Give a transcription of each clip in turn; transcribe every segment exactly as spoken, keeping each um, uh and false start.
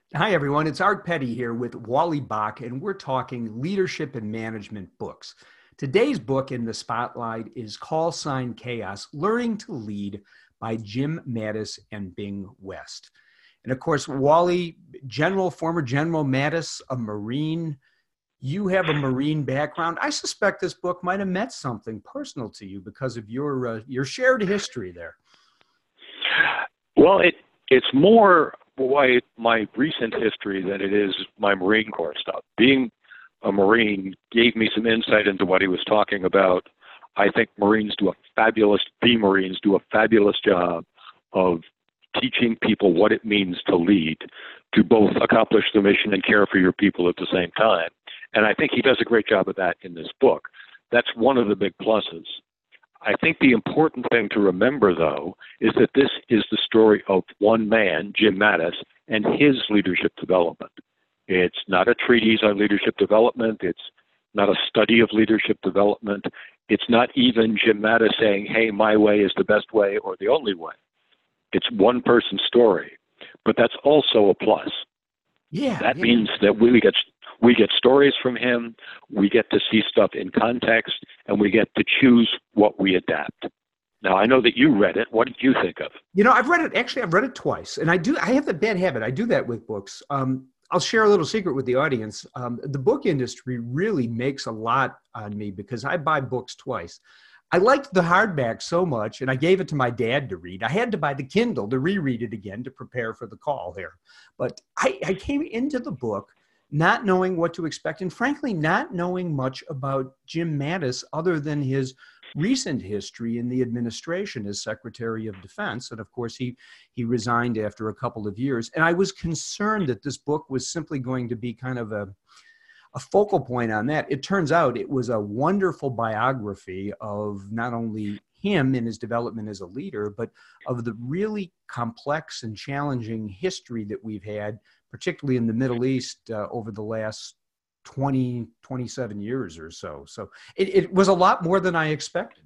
Hi, everyone. It's Art Petty here with Wally Bach, and we're talking leadership and management books. Today's book in the spotlight is Call Sign Chaos, Learning to Lead by Jim Mattis and Bing West. And of course, Wally, General, former General Mattis, a Marine. You have a Marine background. I suspect this book might have meant something personal to you because of your uh, your shared history there. Well, it it's more why my recent history than it is my Marine Corps stuff. Being a Marine gave me some insight into what he was talking about. I think Marines do a fabulous, the Marines do a fabulous job of teaching people what it means to lead, to both accomplish the mission and care for your people at the same time. And I think he does a great job of that in this book. That's one of the big pluses. I think the important thing to remember, though, is that this is the story of one man, Jim Mattis, and his leadership development. It's not a treatise on leadership development. It's not a study of leadership development. It's not even Jim Mattis saying, hey, my way is the best way or the only way. It's one person's story. But that's also a plus. Yeah. That yeah. means that we get we get stories from him, we get to see stuff in context, and we get to choose what we adapt. Now, I know that you read it. What did you think of it? You know, I've read it. Actually, I've read it twice. And I do, I have the bad habit. I do that with books. Um, I'll share a little secret with the audience. Um, the book industry really makes a lot on me because I buy books twice. I liked the hardback so much, and I gave it to my dad to read. I had to buy the Kindle to reread it again to prepare for the call here. But I, I came into the book not knowing what to expect, and frankly, not knowing much about Jim Mattis other than his recent history in the administration as Secretary of Defense. And of course, he, he resigned after a couple of years. And I was concerned that this book was simply going to be kind of a, a focal point on that. It turns out it was a wonderful biography of not only him in his development as a leader, but of the really complex and challenging history that we've had, particularly in the Middle East uh, over the last twenty, twenty-seven years or so. So it, it was a lot more than I expected.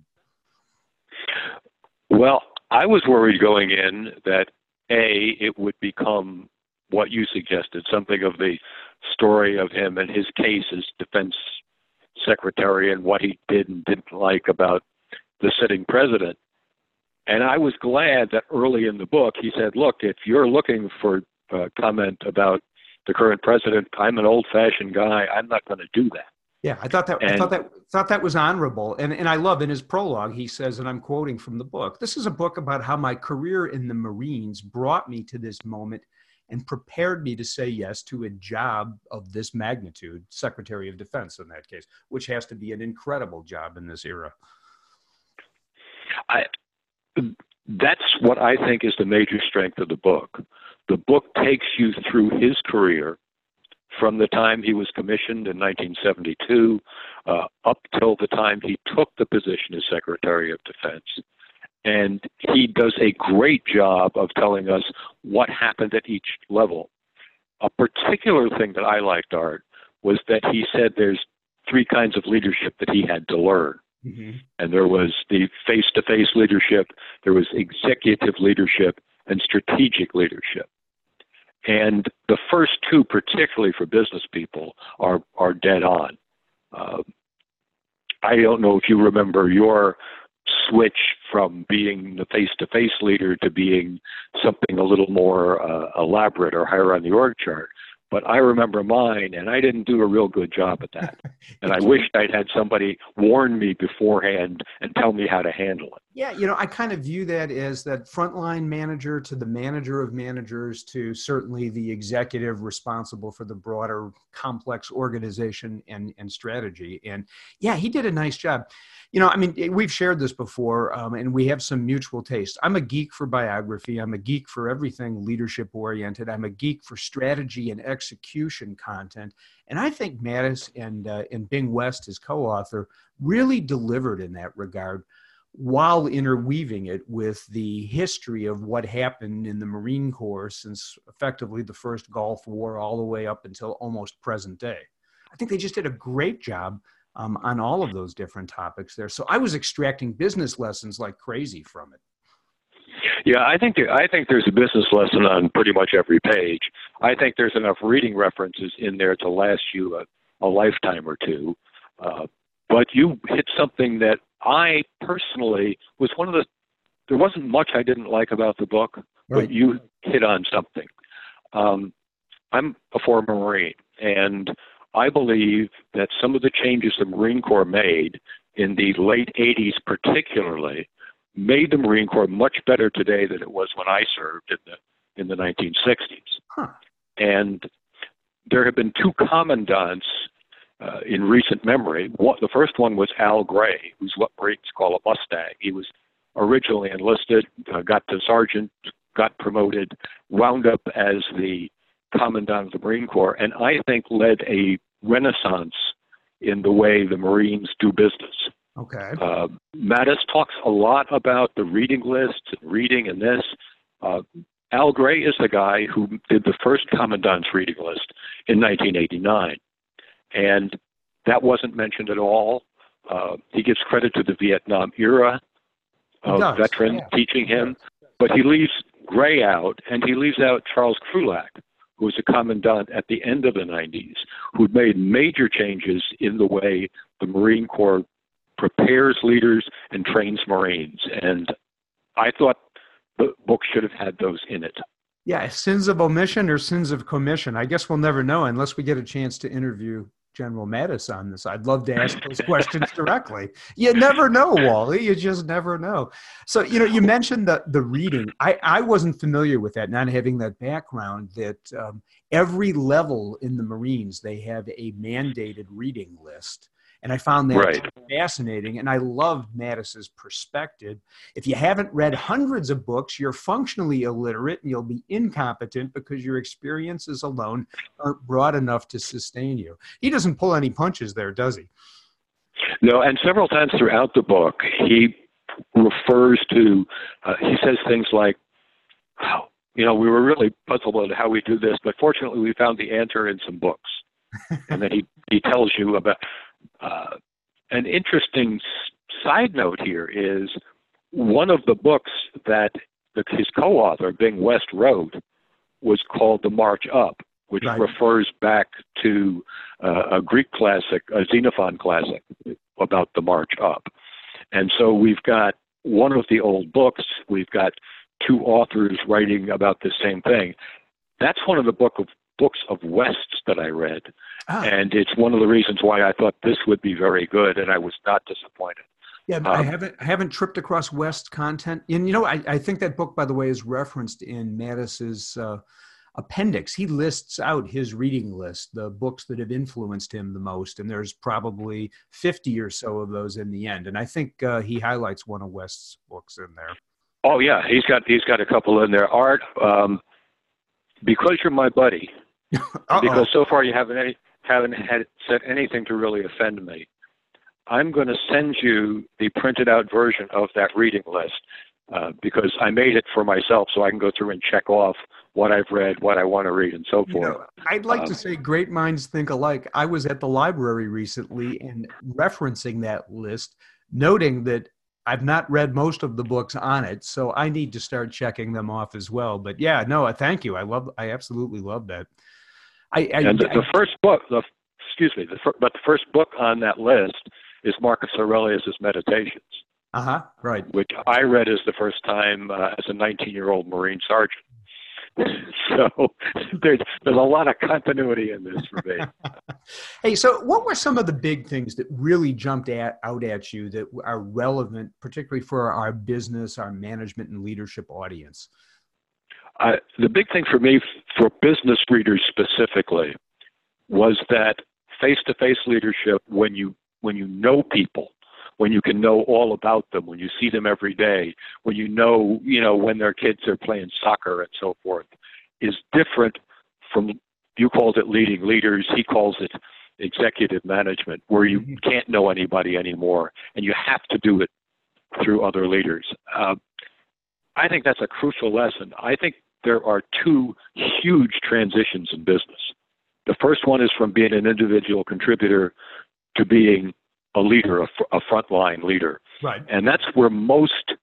Well, I was worried going in that, A, it would become what you suggested, something of the story of him and his case as defense secretary and what he did and didn't like about the sitting president. And I was glad that early in the book he said, look, if you're looking for a comment about the current president, I'm an old-fashioned guy. I'm not going to do that. Yeah, I thought that and, I thought that thought that was honorable. And and I love in his prologue, he says, and I'm quoting from the book, this is a book about how my career in the Marines brought me to this moment and prepared me to say yes to a job of this magnitude, Secretary of Defense in that case, which has to be an incredible job in this era. I, that's what I think is the major strength of the book. The book takes you through his career from the time he was commissioned in nineteen seventy-two uh, up till the time he took the position as Secretary of Defense. And he does a great job of telling us what happened at each level. A particular thing that I liked, Art, was that he said there's three kinds of leadership that he had to learn. Mm-hmm. And there was the face-to-face leadership, there was executive leadership, and strategic leadership. And the first two, particularly for business people, are, are dead on. Uh, I don't know if you remember your switch from being the face-to-face leader to being something a little more uh, elaborate or higher on the org chart. But I remember mine, and I didn't do a real good job at that. And I wished I'd had somebody warn me beforehand and tell me how to handle it. Yeah, you know, I kind of view that as that frontline manager to the manager of managers to certainly the executive responsible for the broader complex organization and, and strategy. And yeah, he did a nice job. You know, I mean, we've shared this before, um, and we have some mutual taste. I'm a geek for biography. I'm a geek for everything leadership oriented. I'm a geek for strategy and execution content. And I think Mattis and, uh, and Bing West, his co-author, really delivered in that regard, while interweaving it with the history of what happened in the Marine Corps since effectively the first Gulf War all the way up until almost present day. I think they just did a great job um, on all of those different topics there. So I was extracting business lessons like crazy from it. Yeah, I think there, I think there's a business lesson on pretty much every page. I think there's enough reading references in there to last you a, a lifetime or two. Uh, but you hit something that I personally was one of the. There wasn't much I didn't like about the book, Right. but you hit on something. Um, I'm a former Marine, and I believe that some of the changes the Marine Corps made in the late eighties particularly made the Marine Corps much better today than it was when I served in the in the nineteen sixties. Huh. And there have been two commandants uh, in recent memory. One, the first one was Al Gray, who's what Marines call a Mustang. He was originally enlisted, uh, got to sergeant, got promoted, wound up as the commandant of the Marine Corps, and I think led a renaissance in the way the Marines do business. Okay. Uh, Mattis talks a lot about the reading list and reading and this. Uh, Al Gray is the guy who did the first commandant's reading list in nineteen eighty-nine. And that wasn't mentioned at all. Uh, he gives credit to the Vietnam era of veterans yeah. teaching him, but he leaves Gray out, and he leaves out Charles Krulak, who was a commandant at the end of the nineties, who'd made major changes in the way the Marine Corps prepares leaders and trains Marines. And I thought the book should have had those in it. Yeah, sins of omission or sins of commission. I guess we'll never know unless we get a chance to interview General Mattis on this. I'd love to ask those questions directly. You never know, Wally. You just never know. So, you know, you mentioned the, the reading. I, I wasn't familiar with that, not having that background, that um, every level in the Marines, they have a mandated reading list. And I found that right. fascinating. And I loved Mattis's perspective. If you haven't read hundreds of books, you're functionally illiterate and you'll be incompetent because your experiences alone aren't broad enough to sustain you. He doesn't pull any punches there, does he? No, and several times throughout the book, he refers to, uh, he says things like, oh, you know, we were really puzzled about how we do this, but fortunately we found the answer in some books. And then he, he tells you about, Uh, an interesting side note here is one of the books that the, his co-author, Bing West, wrote was called The March Up, which right. refers back to uh, a Greek classic, a Xenophon classic, about the March Up. And so we've got one of the old books, we've got two authors writing about the same thing. That's one of the book of books of West's that I read. Ah. And it's one of the reasons why I thought this would be very good, and I was not disappointed. Yeah, um, I haven't I haven't tripped across West content. And, you know, I, I think that book, by the way, is referenced in Mattis's uh, appendix. He lists out his reading list, the books that have influenced him the most, and there's probably fifty or so of those in the end. And I think uh, he highlights one of West's books in there. Oh, yeah, he's got he's got a couple in there. Art, um, because you're my buddy, because so far you haven't any, haven't had said anything to really offend me, I'm going to send you the printed out version of that reading list uh, because I made it for myself so I can go through and check off what I've read, what I want to read, and so forth. You know, I'd like um, to say great minds think alike. I was at the library recently and referencing that list, noting that I've not read most of the books on it, so I need to start checking them off as well. But yeah, no, thank you. I love, I absolutely love that. I, I, and the, I, the first book, the, excuse me, the, but the first book on that list is Marcus Aurelius's Meditations. Uh-huh, right. Which I read as the first time uh, as a nineteen-year-old Marine sergeant. So there's, there's a lot of continuity in this for me. Hey, so what were some of the big things that really jumped at, out at you that are relevant, particularly for our business, our management and leadership audience? Uh, the big thing for me, for business readers specifically, was that face-to-face leadership, when you when you know people, when you can know all about them, when you see them every day, when you know, you know, when their kids are playing soccer and so forth, is different from, you called it leading leaders, he calls it executive management, where you mm-hmm. can't know anybody anymore, and you have to do it through other leaders. Uh, I think that's a crucial lesson. I think there are two huge transitions in business. The first one is from being an individual contributor to being a leader, a, a frontline leader. Right. And that's where most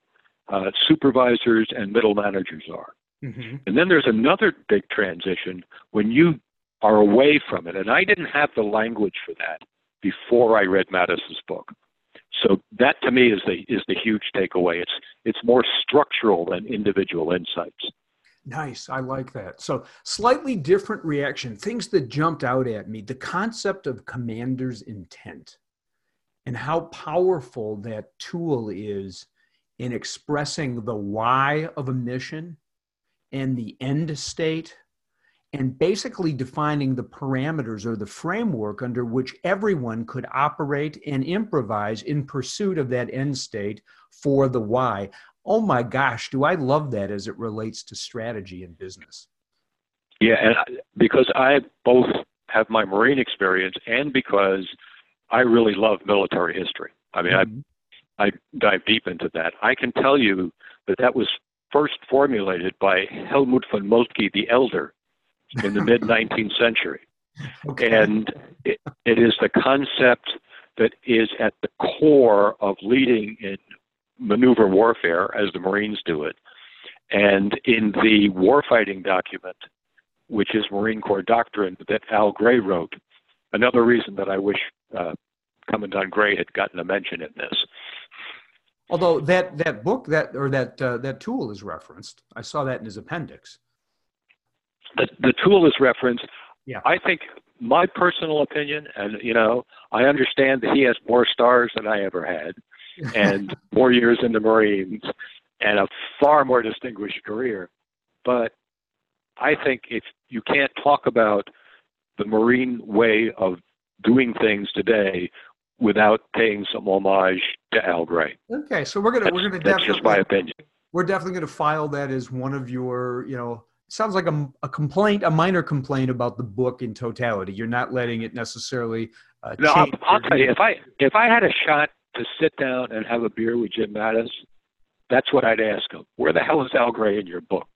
uh, supervisors and middle managers are. Mm-hmm. And then there's another big transition when you are away from it. And I didn't have the language for that before I read Mattis's book. So that to me is the is the huge takeaway. It's it's more structural than individual insights. Nice. I like that. So slightly different reaction, things that jumped out at me, the concept of commander's intent and how powerful that tool is in expressing the why of a mission and the end state, and basically defining the parameters or the framework under which everyone could operate and improvise in pursuit of that end state for the why. Oh my gosh, do I love that as it relates to strategy in business. Yeah, and because I both have my Marine experience and because I really love military history. I mean, mm-hmm. I I dive deep into that. I can tell you that that was first formulated by Helmut von Moltke the Elder in the mid-nineteenth century. Okay. And it, it is the concept that is at the core of leading in maneuver warfare, as the Marines do it. And in the warfighting document, which is Marine Corps doctrine that Al Gray wrote, another reason that I wish uh, Commandant Gray had gotten a mention in this. Although that, that book that or that uh, that tool is referenced, I saw that in his appendix. The, the tool is referenced. Yeah. I think my personal opinion, and you know, I understand that he has more stars than I ever had, and more years in the Marines, and a far more distinguished career. But I think if you can't talk about the Marine way of doing things today without paying some homage to Al Gray. Okay, so we're gonna that's, we're gonna that's definitely, just my opinion. We're definitely gonna file that as one of your, you know, sounds like a, a complaint, a minor complaint about the book in totality. You're not letting it necessarily. Uh, no, I'll, I'll tell view. you, if I if I had a shot to sit down and have a beer with Jim Mattis, that's what I'd ask him. Where the hell is Al Gray in your book?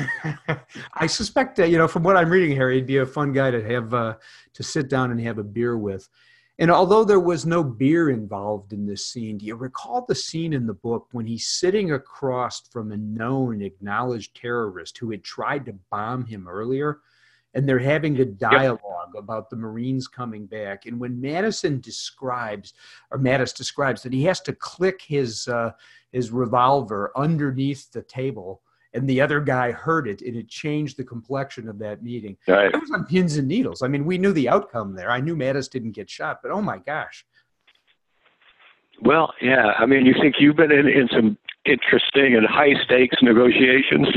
I suspect that, you know, from what I'm reading, Harry, he'd be a fun guy to have uh, to sit down and have a beer with. And although there was no beer involved in this scene, do you recall the scene in the book when he's sitting across from a known acknowledged terrorist who had tried to bomb him earlier? And they're having a dialogue yep. about the Marines coming back. And when Madison describes, or Mattis describes, that he has to click his uh, his revolver underneath the table, and the other guy heard it, and it changed the complexion of that meeting. Right. It was on pins and needles. I mean, we knew the outcome there. I knew Mattis didn't get shot, but oh my gosh. Well, yeah. I mean, you think you've been in, in some interesting and high-stakes negotiations?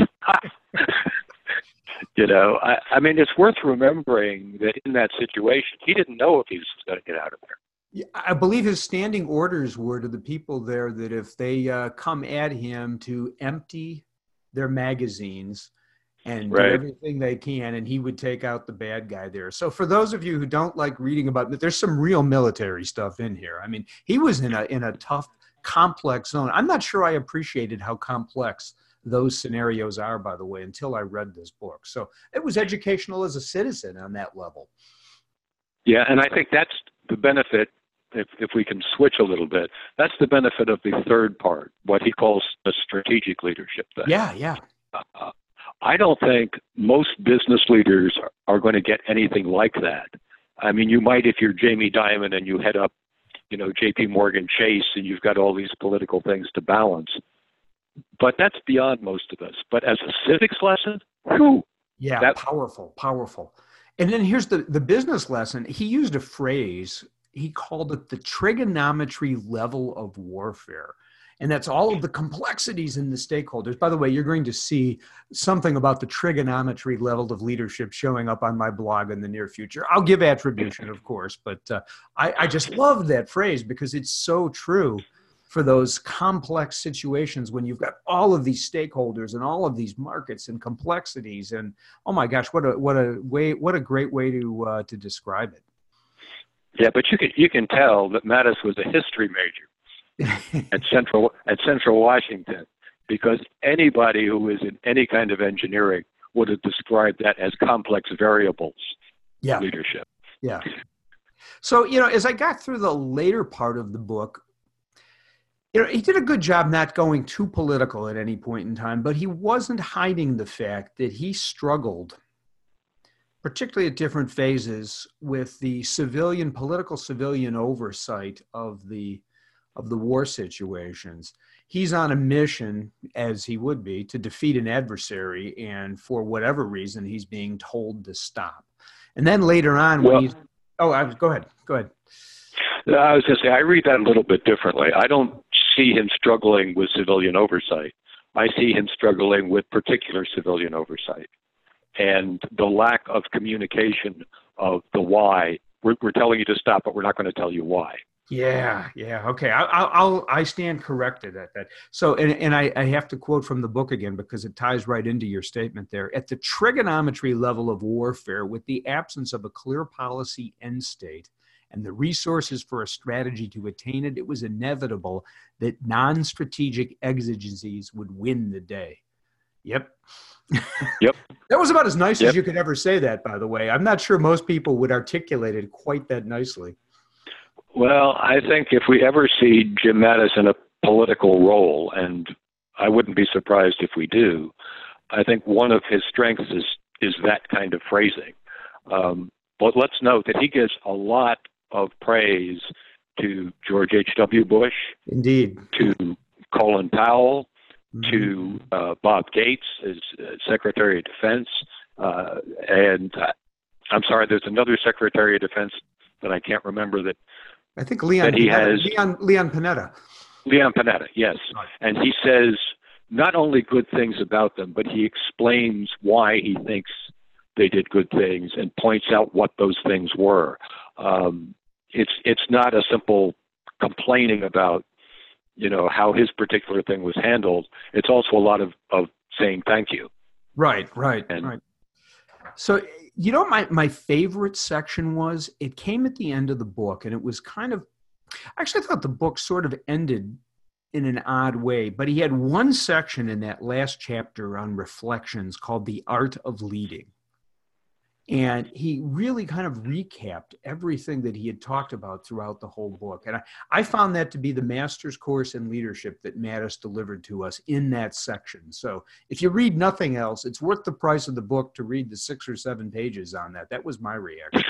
You know, I, I mean, it's worth remembering that in that situation, he didn't know if he was going to get out of there. Yeah, I believe his standing orders were to the people there that if they uh, come at him to empty their magazines and right. do everything they can, and he would take out the bad guy there. So for those of you who don't like reading about it, there's some real military stuff in here. I mean, he was in a in a tough, complex zone. I'm not sure I appreciated how complex those scenarios are, by the way, until I read this book. So it was educational as a citizen on that level. Yeah, and I think that's the benefit, if, if we can switch a little bit, that's the benefit of the third part, what he calls the strategic leadership thing. Yeah, yeah. Uh, I don't think most business leaders are, are going to get anything like that. I mean, you might if you're Jamie Dimon and you head up, you know, J P Morgan Chase and you've got all these political things to balance. But that's beyond most of us. But as a civics lesson, whew, yeah, that, powerful, powerful. And then here's the, the business lesson. He used a phrase, he called it the trigonometry level of warfare. And that's all of the complexities in the stakeholders. By the way, you're going to see something about the trigonometry level of leadership showing up on my blog in the near future. I'll give attribution, of course, but uh, I, I just love that phrase because it's so true for those complex situations when you've got all of these stakeholders and all of these markets and complexities. And oh my gosh, what a what a way what a great way to uh, to describe it. Yeah, but you can you can tell that Mattis was a history major at Central at Central Washington, because anybody who is in any kind of engineering would have described that as complex variables. Yeah. Leadership. Yeah. So, you know, as I got through the later part of the book, You know, he did a good job not going too political at any point in time, but he wasn't hiding the fact that he struggled, particularly at different phases, with the civilian, political civilian oversight of the of the war situations. He's on a mission, as he would be, to defeat an adversary, and for whatever reason, he's being told to stop. And then later on, when Well, he's oh, I, go ahead, go ahead. I was going to say, I read that a little bit differently. I don't see him struggling with civilian oversight. I see him struggling with particular civilian oversight and the lack of communication of the why. We're, we're telling you to stop, but we're not going to tell you why. Yeah, yeah, okay. I, I'll, I'll, I stand corrected at that. So, and, and I, I have to quote from the book again because it ties right into your statement there. At the trigonometry level of warfare, with the absence of a clear policy end state and the resources for a strategy to attain it, it was inevitable that non-strategic exigencies would win the day. Yep. Yep. That was about as nice Yep. as you could ever say that, by the way. I'm not sure most people would articulate it quite that nicely. Well, I think if we ever see Jim Mattis in a political role, and I wouldn't be surprised if we do, I think one of his strengths is, is that kind of phrasing. Um, but let's note that he gives a lot of praise to George H W. Bush, Indeed. to Colin Powell, Mm-hmm. to uh, Bob Gates as uh, Secretary of Defense, uh, and uh, I'm sorry, there's another Secretary of Defense that I can't remember that. I think Leon that he Panetta, has Leon, Leon Panetta. Leon Panetta, yes, Right. and he says not only good things about them, but he explains why he thinks they did good things and points out what those things were. Um, it's it's not a simple complaining about, you know, how his particular thing was handled. It's also a lot of, of saying thank you. Right, right, And, right. So, you know, my, my favorite section was, it came at the end of the book, and it was kind of, I actually thought the book sort of ended in an odd way, but he had one section in that last chapter on reflections called The Art of Leading. And he really kind of recapped everything that he had talked about throughout the whole book. And I, I found that to be the master's course in leadership that Mattis delivered to us in that section. So if you read nothing else, it's worth the price of the book to read the six or seven pages on that. That was my reaction.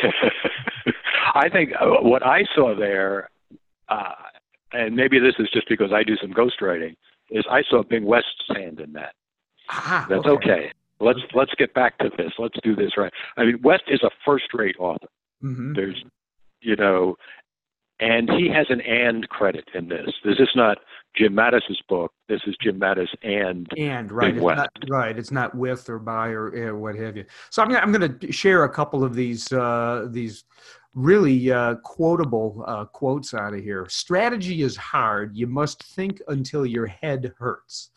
I think uh, what I saw there, uh, and maybe this is just because I do some ghostwriting, is I saw Bing West's hand in that. Ah, That's okay. okay. Let's let's get back to this. Let's do this right. I mean, West is a first-rate author. Mm-hmm. There's, you know, and he has an and credit in this. This is not Jim Mattis's book. This is Jim Mattis and And right, Bing it's West. not, right. It's not with or by or, or what have you. So I'm gonna, I'm going to share a couple of these uh, these really uh, quotable uh, quotes out of here. Strategy is hard. You must think until your head hurts.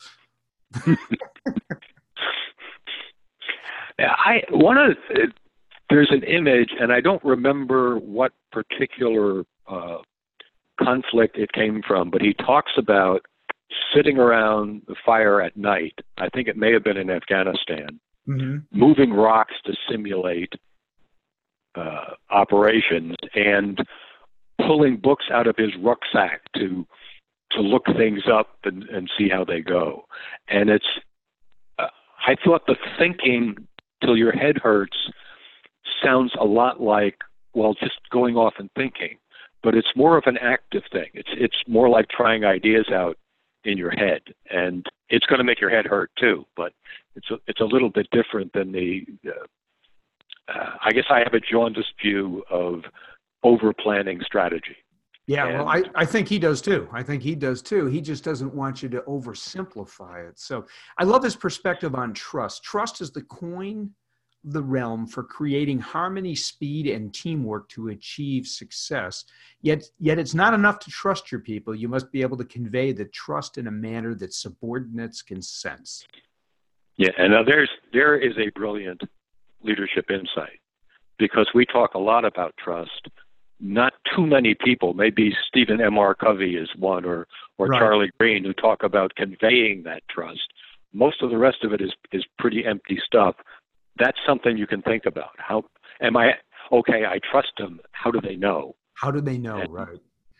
I one of the, there's an image, and I don't remember what particular uh, conflict it came from, but he talks about sitting around the fire at night. I think it may have been in Afghanistan, Mm-hmm. moving rocks to simulate uh, operations, and pulling books out of his rucksack to to look things up and, and see how they go. And it's uh, I thought the thinking till your head hurts sounds a lot like, well, just going off and thinking, but it's more of an active thing. It's it's more like trying ideas out in your head, and it's going to make your head hurt too, but it's a, it's a little bit different than the, uh, uh, I guess I have a jaundiced view of over-planning strategy. Yeah, And, well, I, I think he does too. I think he does too. He just doesn't want you to oversimplify it. So I love his perspective on trust. Trust is the coin of the realm for creating harmony, speed, and teamwork to achieve success. Yet, yet it's not enough to trust your people. You must be able to convey the trust in a manner that subordinates can sense. yeah, and now there's there is a brilliant leadership insight, because we talk a lot about trust. Not too many people, maybe Stephen M R Covey is one, or or Right. Charlie Green, who talk about conveying that trust. Most of the rest of it is is pretty empty stuff. That's something you can think about. How am I? Okay, I trust them. How do they know? How do they know, And- right?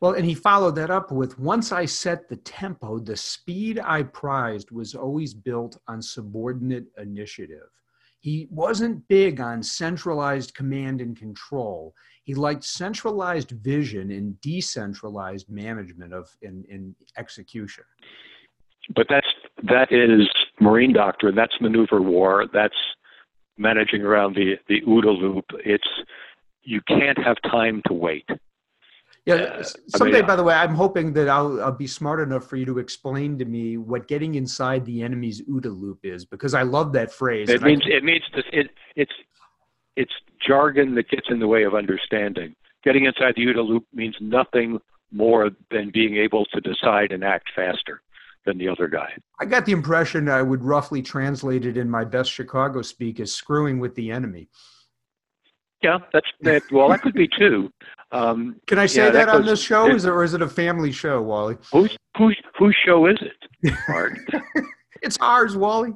Well, and he followed that up with, once I set the tempo, the speed I prized was always built on subordinate initiative. He wasn't big on centralized command and control. He liked centralized vision and decentralized management of in, in execution. But that's that is Marine doctrine. That's maneuver war. That's managing around the the OODA loop. It's you can't have time to wait. Yeah. Uh, someday, I mean, by the way, I'm hoping that I'll, I'll be smart enough for you to explain to me what getting inside the enemy's OODA loop is, because I love that phrase. It means I, it means this, it it's it's jargon that gets in the way of understanding. Getting inside the OODA loop means nothing more than being able to decide and act faster than the other guy. I got the impression I would roughly translate it in my best Chicago speak as screwing with the enemy. Yeah, that's that. Well, that could be too. Um, Can I say yeah, that, that on goes, this show, it, is it, or is it a family show, Wally? Whose whose whose show is it, Art? It's ours, Wally.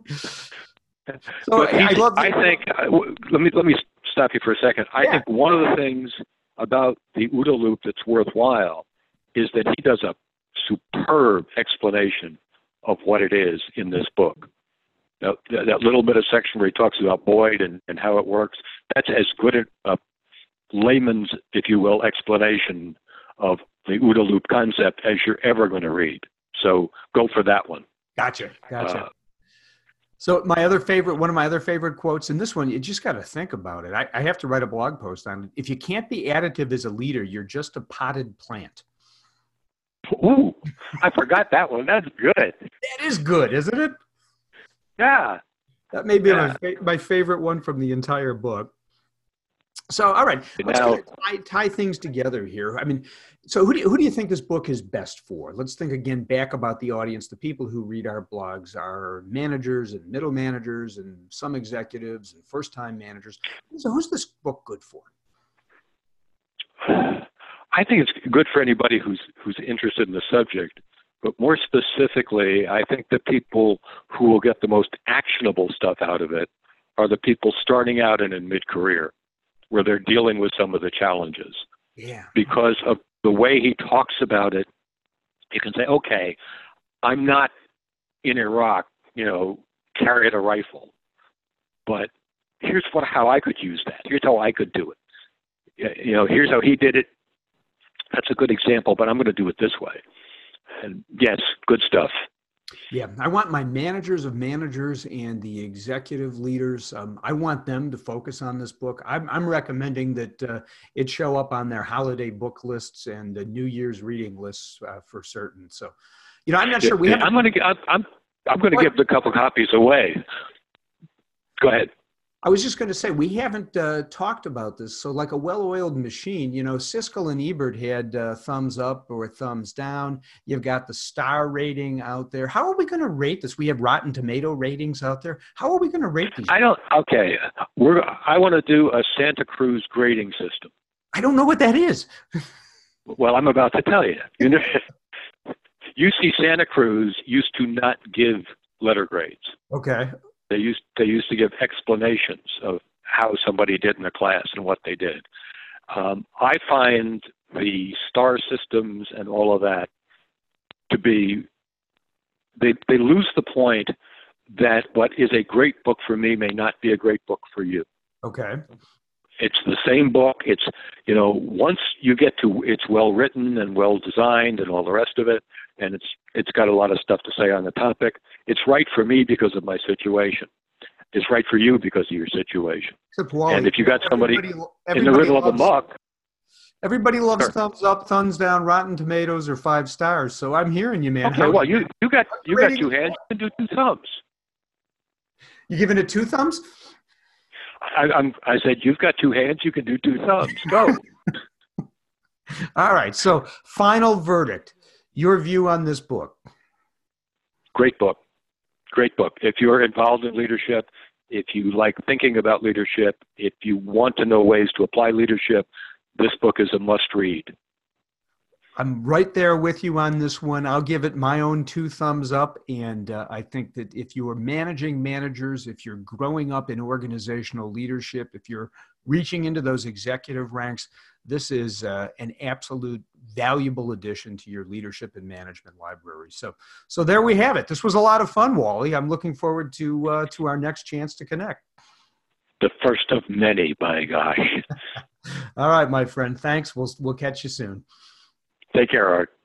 So I, I, love I think. Uh, let me let me stop you for a second. I yeah. think one of the things about the OODA loop that's worthwhile is that he does a superb explanation of what it is in this book. Now, that little bit of section where he talks about Boyd and, and how it works, that's as good a, a layman's, if you will, explanation of the OODA loop concept as you're ever going to read. So go for that one. Gotcha. Gotcha. Uh, so my other favorite, one of my other favorite quotes, and this one, you just got to think about it. I, I have to write a blog post on it. If you can't be additive as a leader, you're just a potted plant. Ooh, I forgot that one. That's good. That is good, isn't it? Yeah. That may be yeah. my, my favorite one from the entire book. So, all right, let's now, kind of tie, tie things together here. I mean, so who do, you, who do you think this book is best for? Let's think again back about the audience. The people who read our blogs are managers and middle managers and some executives and first-time managers. So who's this book good for? I think it's good for anybody who's who's interested in the subject. But more specifically, I think the people who will get the most actionable stuff out of it are the people starting out and in mid-career, where they're dealing with some of the challenges. Yeah. Because of the way he talks about it, you can say, okay, I'm not in Iraq, you know, carrying a rifle, but here's what how I could use that. Here's how I could do it. You know, here's how he did it. That's a good example, but I'm going to do it this way. And yes, good stuff. Yeah, I want my managers of managers and the executive leaders, um, I want them to focus on this book. I'm, I'm recommending that uh, it show up on their holiday book lists and the New Year's reading lists uh, for certain. So, you know, I'm not sure we have. I'm going to. I'm. I'm going to give a couple copies away. Go ahead. I was just going to say, we haven't uh, talked about this. So like a well-oiled machine, you know, Siskel and Ebert had uh, thumbs up or thumbs down. You've got the star rating out there. How are we going to rate this? We have Rotten Tomato ratings out there. How are we going to rate these? I don't, okay. We're, I want to do a Santa Cruz grading system. I don't know what that is. Well, I'm about to tell you. You know, U C Santa Cruz used to not give letter grades. Okay. They used they used to give explanations of how somebody did in the class and what they did. Um, I find the star systems and all of that to be they they lose the point that what is a great book for me may not be a great book for you. Okay. It's the same book. It's, you know, once you get to, it's well written and well designed and all the rest of it, and it's it's got a lot of stuff to say on the topic. It's right for me because of my situation. It's right for you because of your situation. Except Wally, and if you got somebody everybody, in the middle loves, of a muck. Everybody loves sure. thumbs up, thumbs down, Rotten Tomatoes, or five stars. So I'm hearing you, man. Okay, How, well, you, you got you got two hands. You can do two thumbs. You giving it two thumbs? I, I'm, I said, you've got two hands, you can do two thumbs. Go. All right. So final verdict, your view on this book. Great book. Great book. If you're involved in leadership, if you like thinking about leadership, if you want to know ways to apply leadership, this book is a must read. I'm right there with you on this one. I'll give it my own two thumbs up. And uh, I think that if you are managing managers, if you're growing up in organizational leadership, if you're reaching into those executive ranks, this is uh, an absolute valuable addition to your leadership and management library. So, so there we have it. This was a lot of fun, Wally. I'm looking forward to uh, to our next chance to connect. The first of many, by gosh. All right, my friend. Thanks. We'll we'll catch you soon. Take care, Art.